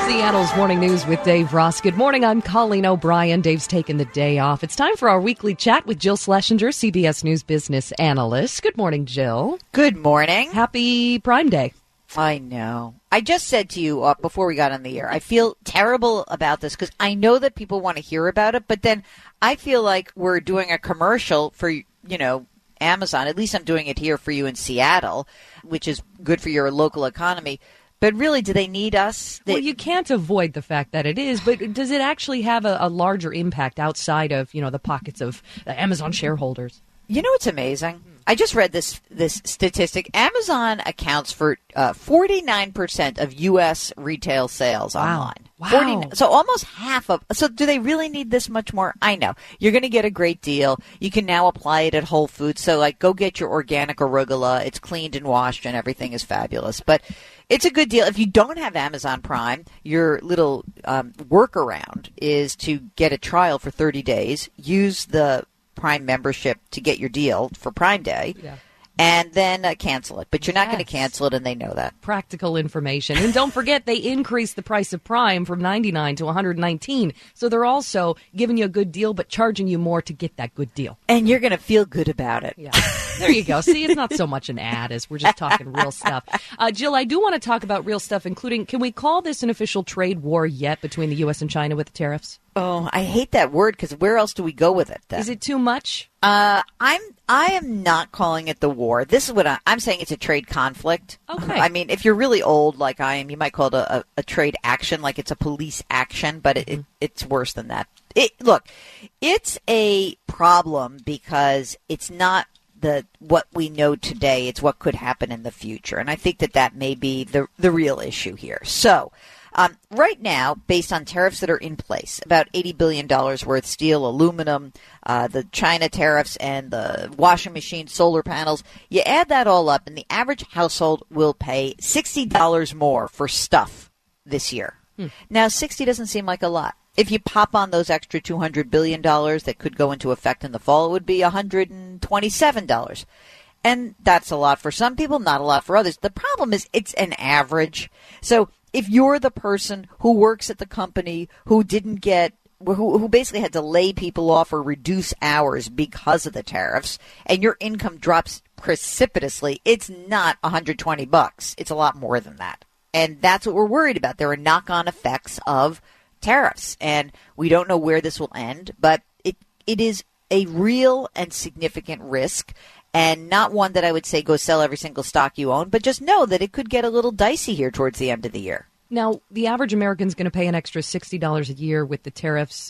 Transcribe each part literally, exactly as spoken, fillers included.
Seattle's Morning News with Dave Ross. Good morning, I'm Colleen O'Brien. Dave's taking the day off. It's time for our weekly chat with Jill Schlesinger, C B S News business analyst. Good morning, Jill. Good morning. Happy Prime Day. I know. I just said to you uh, before we got on the air, I feel terrible about this because I know that people want to hear about it, but then I feel like we're doing a commercial for, you know, Amazon. At least I'm doing it here for you in Seattle, which is good for your local economy. But really, do they need us? They- well, you can't avoid the fact that it is, but does it actually have a, a larger impact outside of, you know, the pockets of the Amazon shareholders? You know what's amazing? I just read this this statistic. Amazon accounts for uh, forty-nine percent of U S retail sales Wow. online. Wow. forty, so almost half of. So do they really need this much more? I know. You're going to get a great deal. You can now apply it at Whole Foods. So, like, go get your organic arugula. It's cleaned and washed, and everything is fabulous. But it's a good deal. If you don't have Amazon Prime, your little um, workaround is to get a trial for thirty days. Use the Prime membership to get your deal for Prime Day, Yeah. and then uh, cancel it. But you're not Yes. going to cancel it, and they know that. Practical information. And don't forget, they increased the price of Prime from ninety-nine dollars to one hundred nineteen dollars. So they're also giving you a good deal, but charging you more to get that good deal. And you're going to feel good about it. Yeah. There you go. See, it's not so much an ad as we're just talking real stuff. Uh, Jill, I do want to talk about real stuff, including, can we call this an official trade war yet between the U S and China with the tariffs? Oh, I hate that word because where else do we go with it then? Is it too much? Uh, I'm I am not calling it the war. This is what I, I'm saying. It's a trade conflict. Okay. I mean, if you're really old like I am, you might call it a, a, a trade action, like it's a police action, but it, Mm-hmm. it, it's worse than that. It, look, it's a problem because it's not the what we know today. It's what could happen in the future, and I think that that may be the the real issue here. So. Um, right now, based on tariffs that are in place, about eighty billion dollars worth, steel, aluminum, uh, the China tariffs, and the washing machine, solar panels, you add that all up, and the average household will pay sixty dollars more for stuff this year. Hmm. Now, sixty doesn't seem like a lot. If you pop on those extra two hundred billion dollars that could go into effect in the fall, it would be one hundred twenty-seven dollars. And that's a lot for some people, not a lot for others. The problem is it's an average. So if you're the person who works at the company who didn't get, who, who basically had to lay people off or reduce hours because of the tariffs, and your income drops precipitously, it's not one hundred twenty bucks. It's a lot more than that. And that's what we're worried about. There are knock-on effects of tariffs, and we don't know where this will end, but it it is a real and significant risk. And not one that I would say go sell every single stock you own, but just know that it could get a little dicey here towards the end of the year. Now, the average American's going to pay an extra sixty dollars a year with the tariffs.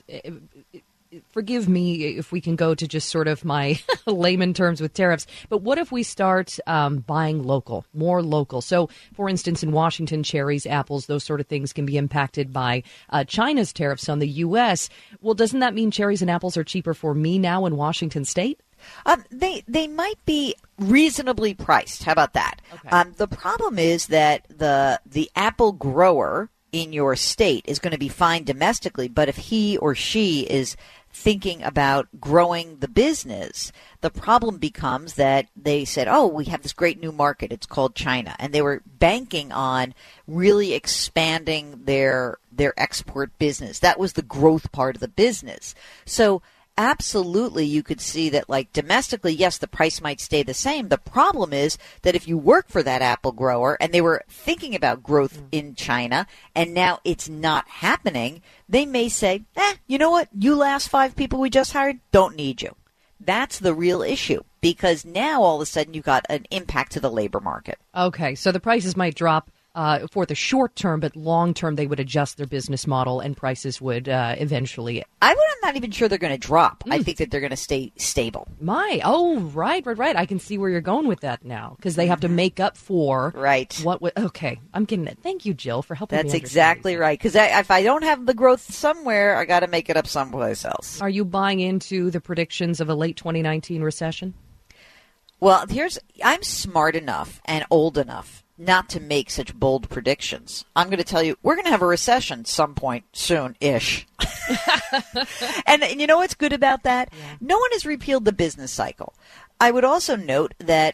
Forgive me if we can go to just sort of my layman terms with tariffs, but what if we start um, buying local, more local? So, for instance, in Washington, cherries, apples, those sort of things can be impacted by uh, China's tariffs on the U S. Well, doesn't that mean cherries and apples are cheaper for me now in Washington State? Um, they they might be reasonably priced. How about that? Okay. Um, the problem is that the the apple grower in your state is going to be fine domestically, but if he or she is thinking about growing the business, the problem becomes that they said, oh, we have this great new market. It's called China. And they were banking on really expanding their their export business. That was the growth part of the business. So absolutely, you could see that, like, domestically, yes, the price might stay the same. The problem is that if you work for that apple grower and they were thinking about growth in China and now it's not happening, they may say, eh, you know what? You last five people we just hired don't need you. That's the real issue, because now all of a sudden you got an impact to the labor market. Okay, so the prices might drop uh, for the short term, but long term they would adjust their business model and prices would uh, eventually. I would, I'm not even sure they're going to drop. Mm. I think that they're going to stay stable. My, oh, right, right, right. I can see where you're going with that now, because they have to make up for right. what. W- okay, I'm getting it. Thank you, Jill, for helping. That's me exactly these. right. Because if I don't have the growth somewhere, I got to make it up someplace else. Are you buying into the predictions of a late twenty nineteen recession? Well, here's I'm smart enough and old enough not to make such bold predictions. I'm going to tell you, we're going to have a recession some point soon-ish. and, and you know what's good about that? Yeah. No one has repealed the business cycle. I would also note that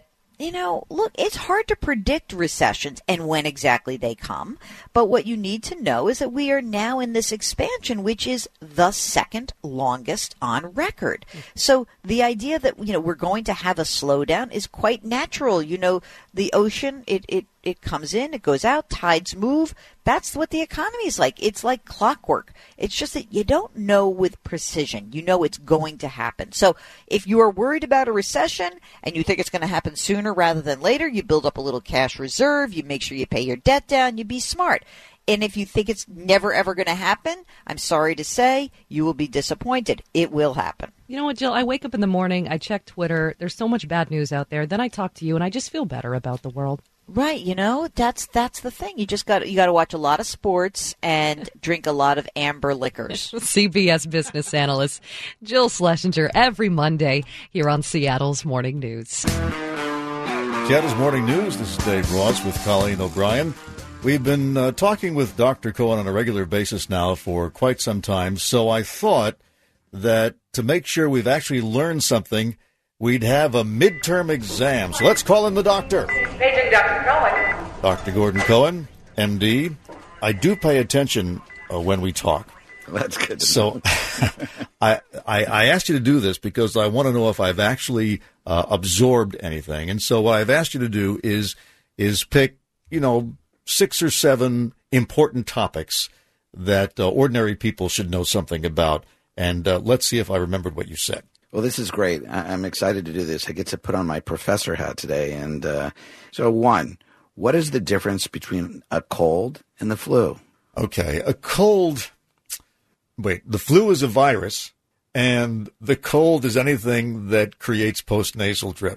you know, look, it's hard to predict recessions and when exactly they come. But what you need to know is that we are now in this expansion, which is the second longest on record. So the idea that, you know, we're going to have a slowdown is quite natural. You know, the ocean, it, it, it comes in, it goes out, tides move. That's what the economy is like. It's like clockwork. It's just that you don't know with precision. You know it's going to happen. So if you are worried about a recession and you think it's going to happen sooner rather than later, you build up a little cash reserve, you make sure you pay your debt down, you be smart. And if you think it's never, ever going to happen, I'm sorry to say, you will be disappointed. It will happen. You know what, Jill? I wake up in the morning, I check Twitter. There's so much bad news out there. Then I talk to you, and I just feel better about the world. Right, you know, that's that's the thing. You just got you got to watch a lot of sports and drink a lot of amber liquors. C B S business analyst Jill Schlesinger every Monday here on Seattle's Morning News. Seattle's Morning News. This is Dave Ross with Colleen O'Brien. We've been uh, talking with Doctor Cohen on a regular basis now for quite some time, so I thought that to make sure we've actually learned something, we'd have a midterm exam. So let's call in the doctor. Paging Doctor Cohen. Doctor Gordon Cohen, M D. I do pay attention uh, when we talk. That's good to so know. I, I I asked you to do this because I want to know if I've actually uh, absorbed anything. And so what I've asked you to do is is pick, you know, six or seven important topics that uh, ordinary people should know something about. And uh, let's see if I remembered what you said. Well, this is great. I- I'm excited to do this. I get to put on my professor hat today. And uh, so, one, what is the difference between a cold and the flu? Okay, a cold. Wait, the flu is a virus, and the cold is anything that creates postnasal drip.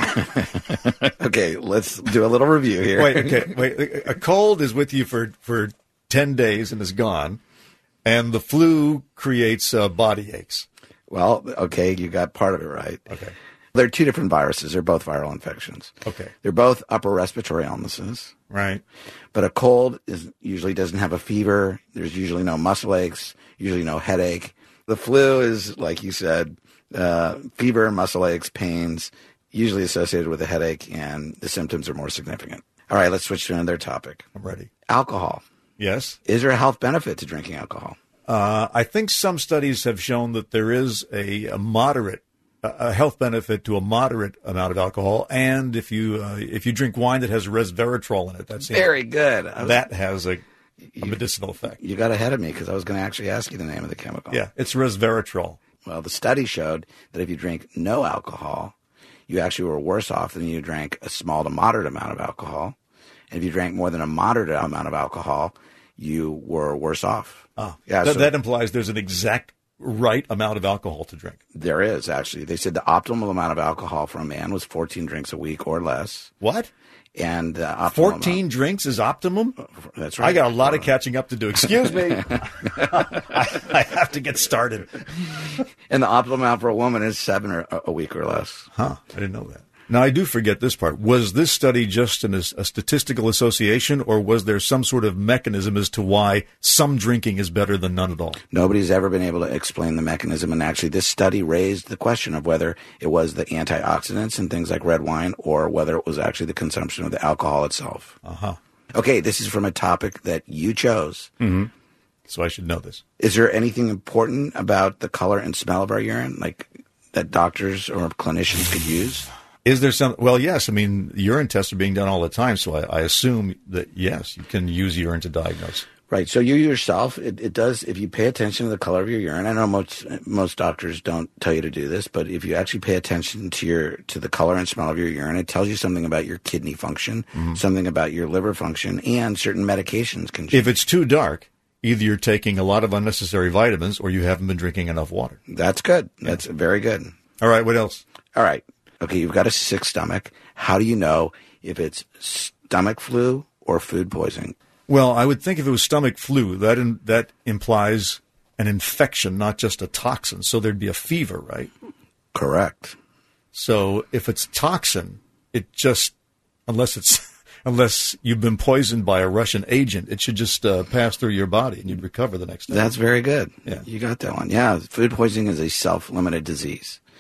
Okay, let's do a little review here. Wait, okay, wait. A cold is with you for, for ten days and is gone, and the flu creates uh, body aches. Well, okay, you got part of it right. Okay. They're two different viruses. They're both viral infections. Okay. They're both upper respiratory illnesses. Right. But a cold is usually doesn't have a fever. There's usually no muscle aches, usually no headache. The flu is, like you said, uh, fever, muscle aches, pains, usually associated with a headache, and the symptoms are more significant. All right, let's switch to another topic. I'm ready. Alcohol. Yes. Is there a health benefit to drinking alcohol? Uh, I think some studies have shown that there is a, a moderate, a health benefit to a moderate amount of alcohol, and if you uh, if you drink wine that has resveratrol in it, that's very good. Was, that has a, a medicinal effect. You got ahead of me because I was going to actually ask you the name of the chemical. Yeah, it's resveratrol. Well, the study showed that if you drink no alcohol, you actually were worse off than you drank a small to moderate amount of alcohol, and if you drank more than a moderate amount of alcohol, you were worse off. Oh, yeah. Th- so that implies there's an exact right amount of alcohol to drink. There is, actually. They said the optimal amount of alcohol for a man was fourteen drinks a week or less. What? And uh, fourteen amount. drinks is optimum? That's right. I got a lot of catching up to do. Excuse me. I, I have to get started. And the optimal amount for a woman is seven or, a week or less. Huh. I didn't know that. Now, I do forget this part. Was this study just an, a statistical association, or was there some sort of mechanism as to why some drinking is better than none at all? Nobody's ever been able to explain the mechanism, and actually this study raised the question of whether it was the antioxidants and things like red wine, or whether it was actually the consumption of the alcohol itself. Uh-huh. Okay, this is from a topic that you chose. Mm-hmm. So I should know this. Is there anything important about the color and smell of our urine, like that doctors or clinicians could use? Is there some? Well, yes. I mean, urine tests are being done all the time, so I, I assume that, yes, you can use urine to diagnose. Right. So you yourself, it, it does, if you pay attention to the color of your urine, I know most most doctors don't tell you to do this, but if you actually pay attention to your to the color and smell of your urine, it tells you something about your kidney function, mm-hmm. something about your liver function, and certain medications can change. If it's too dark, either you're taking a lot of unnecessary vitamins or you haven't been drinking enough water. That's good. That's yeah. very good. All right. What else? All right. Okay, you've got a sick stomach. How do you know if it's stomach flu or food poisoning? Well, I would think if it was stomach flu, that in, that implies an infection, not just a toxin. So there'd be a fever, right? Correct. So if it's toxin, it just, unless it's unless you've been poisoned by a Russian agent, it should just uh, pass through your body and you'd recover the next day. That's very good. Yeah. You got that one. Yeah, food poisoning is a self-limited disease.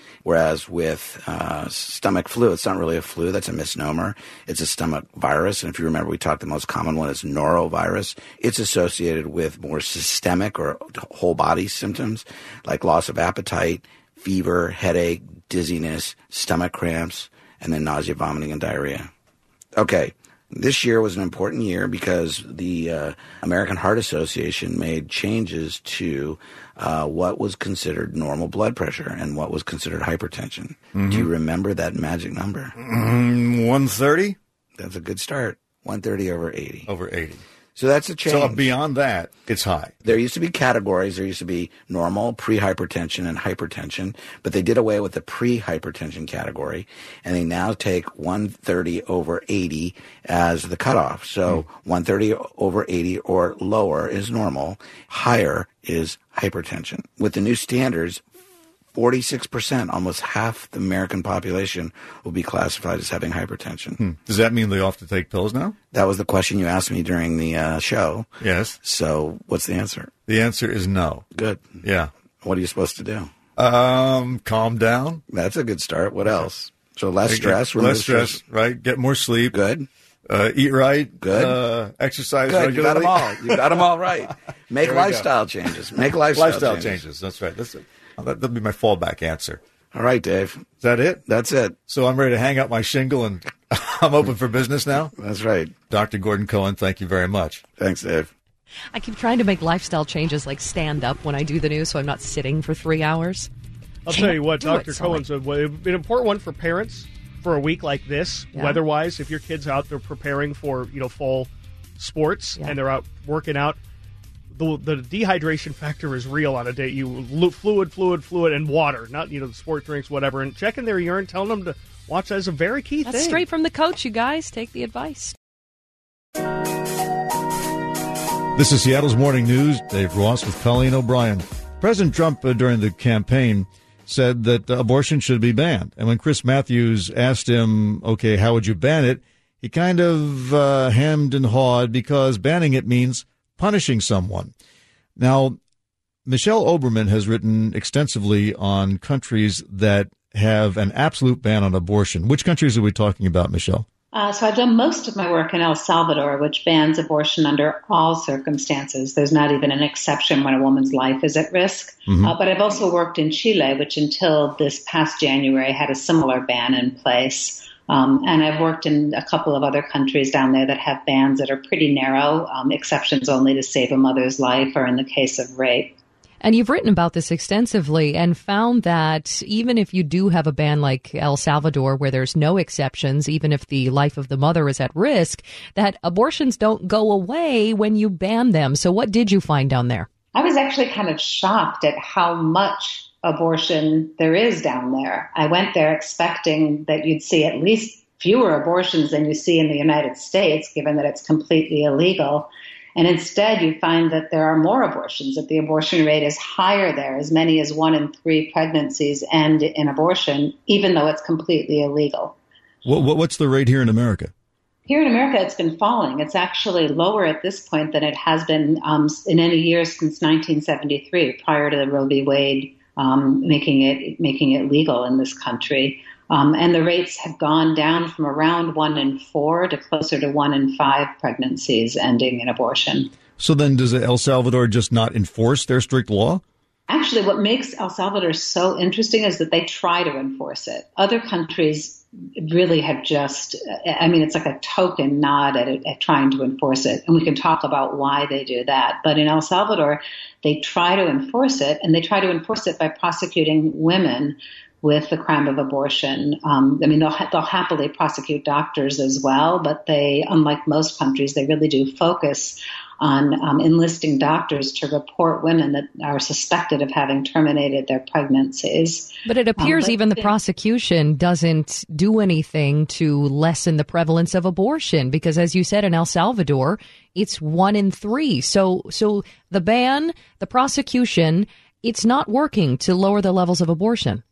Whereas with uh, stomach flu, it's not really a flu. That's a misnomer. It's a stomach virus. And if you remember, we talked the most common one is norovirus. It's associated with more systemic or whole body symptoms like loss of appetite, fever, headache, dizziness, stomach cramps, and then nausea, vomiting, and diarrhea. Okay. This year was an important year because the uh, American Heart Association made changes to uh, what was considered normal blood pressure and what was considered hypertension. Mm-hmm. Do you remember that magic number? Mm, one thirty? That's a good start. one thirty over eighty. Over eighty. So that's a change. So beyond that, it's high. There used to be categories. There used to be normal, pre-hypertension, and hypertension, but they did away with the pre-hypertension category, and they now take one thirty over eighty as the cutoff. So mm. one thirty over eighty or lower is normal. Higher is hypertension. With the new standards, forty-six percent, almost half the American population, will be classified as having hypertension. Hmm. Does that mean they all have to take pills now? That was the question you asked me during the uh, show. Yes. So what's the answer? The answer is no. Good. Yeah. What are you supposed to do? Um, calm down. That's a good start. What else? So less stress. Less stress, stress, right? Get more sleep. Good. Uh, eat right. Good. Uh, exercise Good. regularly. You got them all. You got them all right. Make lifestyle changes. Make lifestyle, lifestyle changes. changes. That's right. That's it. That'll be my fallback answer. All right, Dave. Is that it? That's it. So I'm ready to hang up my shingle and I'm open for business now? That's right. Doctor Gordon Cohen, thank you very much. Thanks, Dave. I keep trying to make lifestyle changes like stand up when I do the news so I'm not sitting for three hours. I'll Can't tell you what, do Doctor it, Cohen's a, an important one for parents for a week like this, Yeah. weather-wise. If your kid's out there preparing for, you know, fall sports Yeah. and they're out working out, the, the dehydration factor is real on a day. You fluid, fluid, fluid, and water, not, you know, the sport drinks, whatever. And checking their urine, telling them to watch that is a very key That's thing. straight from the coach, you guys. Take the advice. This is Seattle's Morning News. Dave Ross with Colleen O'Brien. President Trump, uh, during the campaign, said that uh, abortion should be banned. And when Chris Matthews asked him, okay, how would you ban it? He kind of uh, hemmed and hawed because banning it means punishing someone. Now, Michelle Oberman has written extensively on countries that have an absolute ban on abortion. Which countries are we talking about, Michelle? Uh, so I've done most of my work in El Salvador, which bans abortion under all circumstances. There's not even an exception when a woman's life is at risk. Mm-hmm. Uh, but I've also worked in Chile, which until this past January had a similar ban in place. Um, and I've worked in a couple of other countries down there that have bans that are pretty narrow, um, exceptions only to save a mother's life or in the case of rape. And you've written about this extensively and found that even if you do have a ban like El Salvador, where there's no exceptions, even if the life of the mother is at risk, that abortions don't go away when you ban them. So what did you find down there? I was actually kind of shocked at how much abortion there is down there. I went there expecting that you'd see at least fewer abortions than you see in the United States, given that it's completely illegal. And instead, you find that there are more abortions, that the abortion rate is higher there. As many as one in three pregnancies end in abortion, even though it's completely illegal. What, what's the rate here in America? Here in America, it's been falling. It's actually lower at this point than it has been um, in any year since nineteen seventy-three, prior to the Roe v. Wade um, making it making it legal in this country. Um, and the rates have gone down from around one in four to closer to one in five pregnancies ending in abortion. So then does El Salvador just not enforce their strict law? Actually, what makes El Salvador so interesting is that they try to enforce it. Other countries really have just, I mean, it's like a token nod at, it, at trying to enforce it. And we can talk about why they do that. But in El Salvador, they try to enforce it, and they try to enforce it by prosecuting women with the crime of abortion. Um, I mean, they'll, ha- they'll happily prosecute doctors as well, but they, unlike most countries, they really do focus on um, enlisting doctors to report women that are suspected of having terminated their pregnancies. But it appears um, but, um, even the prosecution doesn't do anything to lessen the prevalence of abortion, because as you said, in El Salvador, it's one in three. So, so the ban, the prosecution, it's not working to lower the levels of abortion.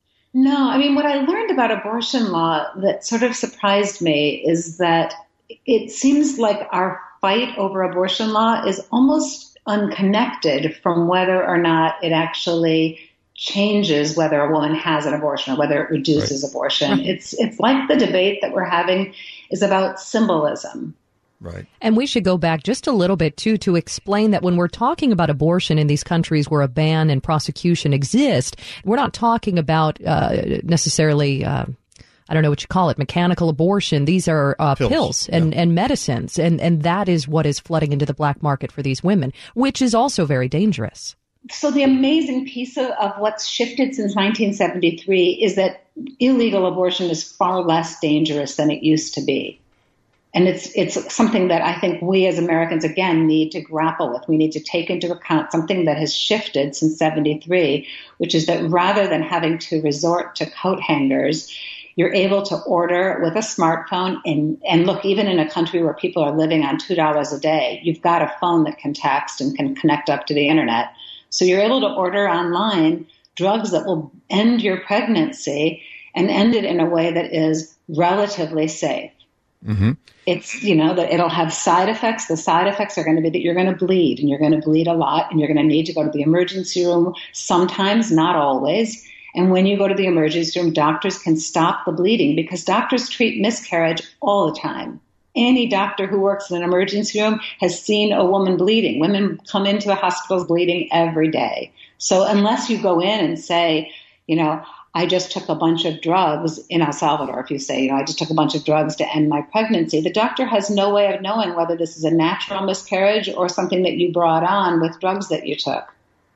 No, I mean, what I learned about abortion law that sort of surprised me is that it seems like our fight over abortion law is almost unconnected from whether or not it actually changes whether a woman has an abortion or whether it reduces right. abortion. Right. It's it's like the debate that we're having is about symbolism. Right. And we should go back just a little bit, too, to explain that when we're talking about abortion in these countries where a ban and prosecution exist, we're not talking about uh, necessarily, uh, I don't know what you call it, mechanical abortion. These are uh, pills, pills and, yeah. and medicines. And, and that is what is flooding into the black market for these women, which is also very dangerous. So the amazing piece of, of what's shifted since nineteen seventy-three is that illegal abortion is far less dangerous than it used to be. And it's it's something that I think we as Americans, again, need to grapple with. We need to take into account something that has shifted since seventy-three, which is that rather than having to resort to coat hangers, you're able to order with a smartphone. And, and look, even in a country where people are living on two dollars a day, you've got a phone that can text and can connect up to the internet. So you're able to order online drugs that will end your pregnancy and end it in a way that is relatively safe. Mm-hmm. It's, you know, that it'll have side effects. The side effects are going to be that you're going to bleed, and you're going to bleed a lot, and you're going to need to go to the emergency room sometimes, not always. And when you go to the emergency room, doctors can stop the bleeding because doctors treat miscarriage all the time. Any doctor who works in an emergency room has seen a woman bleeding. Women come into the hospitals bleeding every day. So unless you go in and say, you know, I just took a bunch of drugs in El Salvador, if you say, you know, I just took a bunch of drugs to end my pregnancy, the doctor has no way of knowing whether this is a natural miscarriage or something that you brought on with drugs that you took.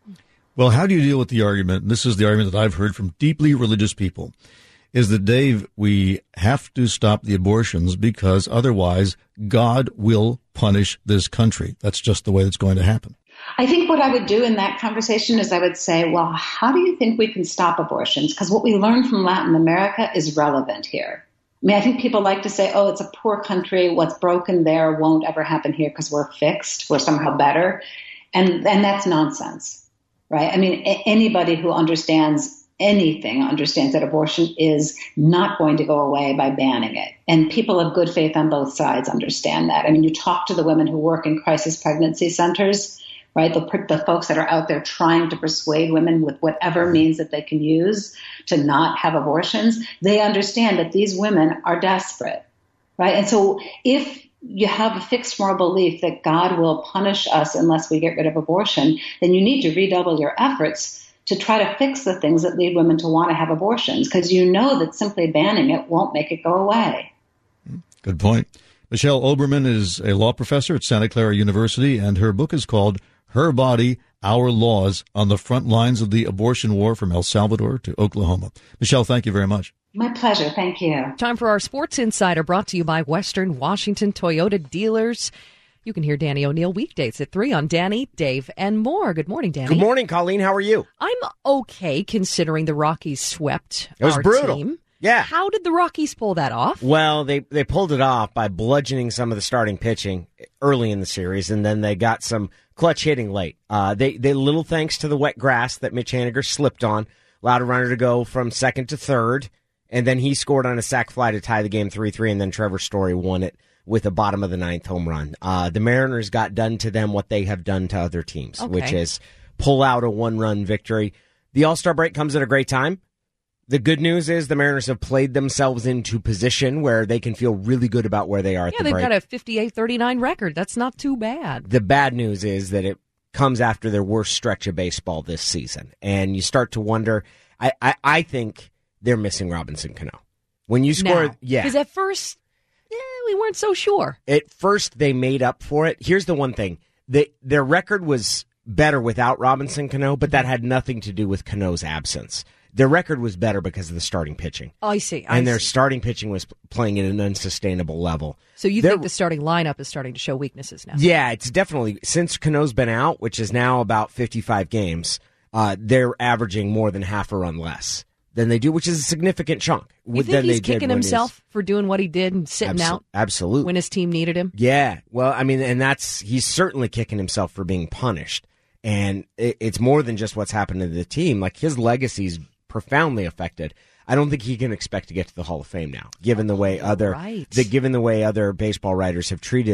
Well, how do you deal with the argument, and this is the argument that I've heard from deeply religious people, is that, Dave, we have to stop the abortions because otherwise God will punish this country. That's just the way it's going to happen. I think what I would do in that conversation is I would say, well, how do you think we can stop abortions? Because what we learned from Latin America is relevant here. I mean, I think people like to say, oh, it's a poor country. What's broken there won't ever happen here because we're fixed. We're somehow better. And, and that's nonsense, right? I mean, a- anybody who understands anything understands that abortion is not going to go away by banning it. And people of good faith on both sides understand that. I mean, you talk to the women who work in crisis pregnancy centers, right? The, the folks that are out there trying to persuade women with whatever means that they can use to not have abortions, they understand that these women are desperate, right? And so if you have a fixed moral belief that God will punish us unless we get rid of abortion, then you need to redouble your efforts to try to fix the things that lead women to want to have abortions, because you know that simply banning it won't make it go away. Good point. Michelle Oberman is a law professor at Santa Clara University, and her book is called Her Body, Our Laws, on the Front Lines of the Abortion War from El Salvador to Oklahoma. Michelle, thank you very much. My pleasure. Thank you. Time for our Sports Insider, brought to you by Western Washington Toyota Dealers. You can hear Danny O'Neill weekdays at three on Danny, Dave, and more. Good morning, Danny. Good morning, Colleen. How are you? I'm okay, considering the Rockies swept It was our brutal. team. Yeah. How did the Rockies pull that off? Well, they, they pulled it off by bludgeoning some of the starting pitching early in the series, and then they got some clutch hitting late. Uh, they, they little thanks to the wet grass that Mitch Haniger slipped on, allowed a runner to go from second to third, and then he scored on a sac fly to tie the game three three, and then Trevor Story won it with a bottom of the ninth home run. Uh, the Mariners got done to them what they have done to other teams, okay. which is pull out a one-run victory. The All-Star break comes at a great time. The good news is the Mariners have played themselves into position where they can feel really good about where they are at Yeah, the they've break. got a fifty-eight thirty-nine record. That's not too bad. The bad news is that it comes after their worst stretch of baseball this season. And you start to wonder, I, I, I think they're missing Robinson Cano. When you score, Now, yeah. Because at first, yeah, we weren't so sure. At first, they made up for it. Here's the one thing. They, their record was better without Robinson Cano, but that had nothing to do with Cano's absence. Their record was better because of the starting pitching. Oh, I see. I and their see. starting pitching was playing at an unsustainable level. So you They're- think the starting lineup is starting to show weaknesses now? Yeah, it's definitely, since Cano's been out, which is now about fifty-five games, uh, they're averaging more than half a run less than they do, which is a significant chunk. You think than he's they did kicking when himself for doing what he did and sitting Abso- out Absolutely. when his team needed him? Yeah, well, I mean, and that's, he's certainly kicking himself for being punished. And it, it's more than just what's happened to the team. Like, his legacy's profoundly affected. I don't think he can expect to get to the Hall of Fame now, given the way other, right. the, given the way other baseball writers have treated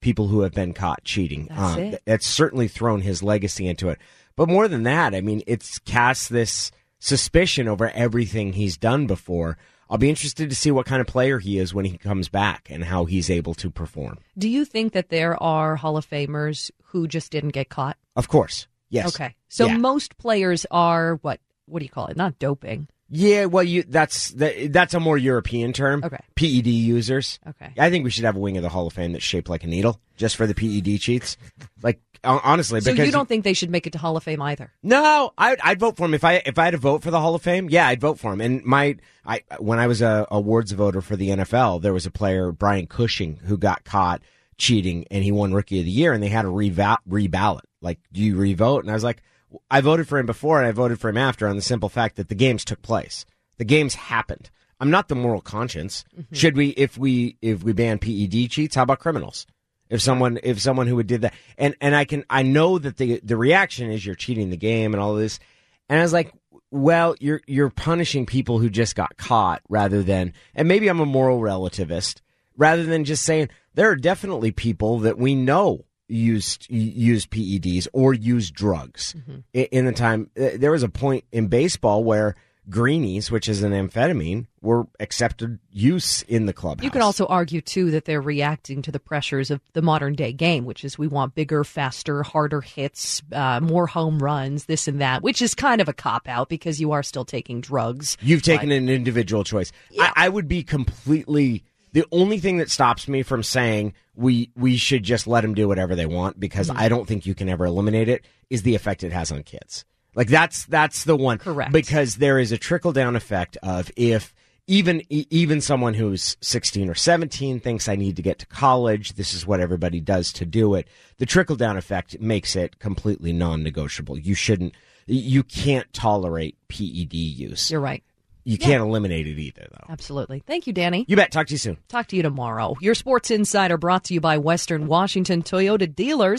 people who have been caught cheating. That's uh, it. That's certainly thrown his legacy into it. But more than that, I mean, it's cast this suspicion over everything he's done before. I'll be interested to see what kind of player he is when he comes back and how he's able to perform. Do you think that there are Hall of Famers who just didn't get caught? Of course. Yes. Okay. So Yeah. most players are what? What do you call it? Not doping. Yeah, well, you that's that, that's a more European term. Okay. P E D users. Okay. I think we should have a wing of the Hall of Fame that's shaped like a needle, just for the P E D cheats. Like hon- honestly, So because you don't think they should make it to Hall of Fame either? No, I'd, I'd vote for him if I if I had to vote for the Hall of Fame. Yeah, I'd vote for him. And my I when I was a awards voter for the N F L, there was a player, Brian Cushing, who got caught cheating, and he won Rookie of the Year, and they had a reva- reballot. Like, do you revote? And I was like, I voted for him before, and I voted for him after, on the simple fact that the games took place. The games happened. I'm not the moral conscience. Mm-hmm. Should we, if we, if we ban P E D cheats, how about criminals? If someone, if someone who would did that, and and I can, I know that the the reaction is you're cheating the game and all of this, and I was like, well, you're you're punishing people who just got caught rather than, and maybe I'm a moral relativist, rather than just saying there are definitely people that we know used use P E Ds or use drugs Mm-hmm. in, in the time. There was a point in baseball where greenies, which is an amphetamine, were accepted use in the clubhouse. You could also argue, too, that they're reacting to the pressures of the modern day game, which is we want bigger, faster, harder hits, uh, more home runs, this and that, which is kind of a cop-out because you are still taking drugs. You've taken But- an individual choice. Yeah. I, I would be completely... The only thing that stops me from saying we we should just let them do whatever they want, because Mm-hmm. I don't think you can ever eliminate it, is the effect it has on kids. Like, that's that's the one. Correct. Because there is a trickle-down effect of if even e- even someone who's sixteen or seventeen thinks I need to get to college, this is what everybody does to do it. The trickle-down effect makes it completely non-negotiable. You shouldn't, you can't tolerate P E D use. You're right. You Yeah. can't eliminate it either, though. Absolutely. Thank you, Danny. You bet. Talk to you soon. Talk to you tomorrow. Your Sports Insider brought to you by Western Washington Toyota Dealers.